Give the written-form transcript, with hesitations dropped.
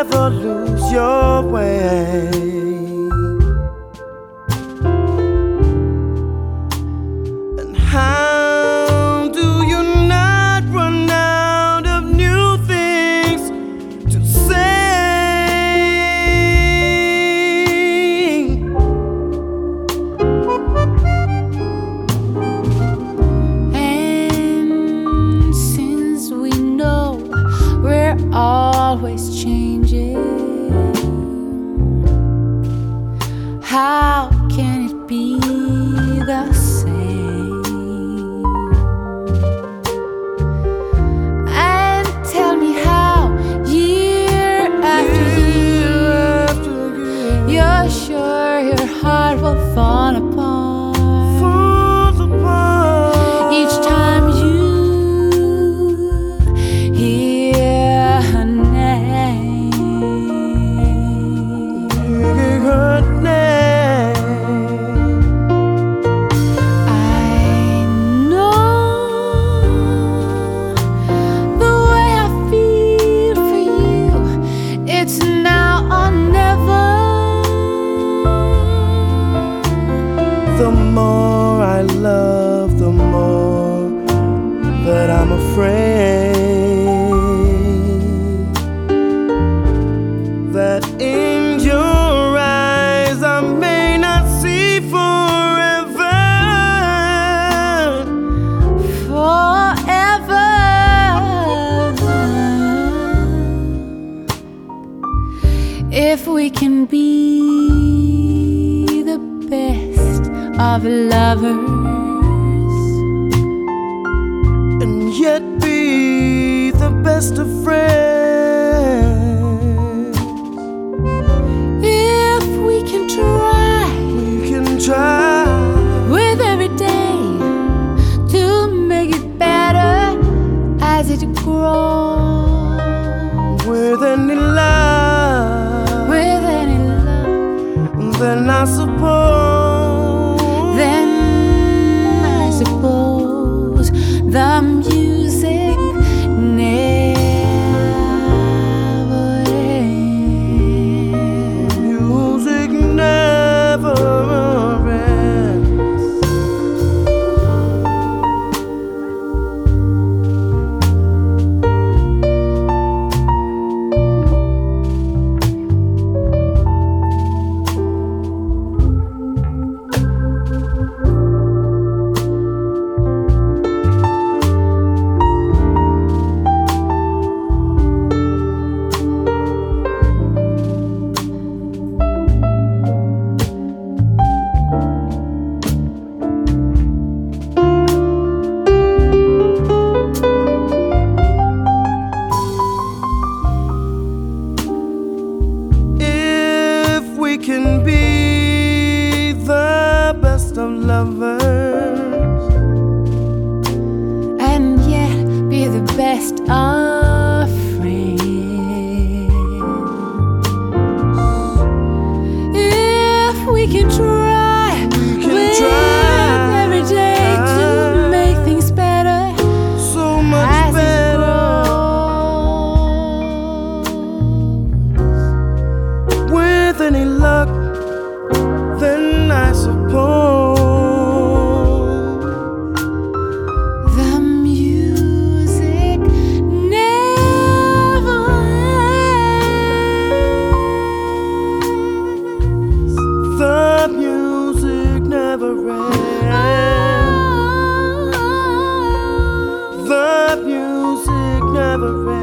never lose your way. And how do you not run out of new things to say? And since we know we're always changing, how can it be the same? And tell me how, year after year, you're sure your heart will fall apart each time you hear her name. Her name. I know the way I feel for you, it's now or never. The more I love, the more that I'm afraid that in your eyes I may not see forever. Forever. If we can be the best of lovers And yet be the best of friends, if we can try we can try with every day to make it better as it grows. with any love, With any love, then I suppose, then I suppose the music never ends. music never ends. We can be the best of lovers and yet be the best of friends. If we can try, with every day to make things better, so much as it better. grows. With any luck, then I suppose The music never ends. the music never ends. The music never ends.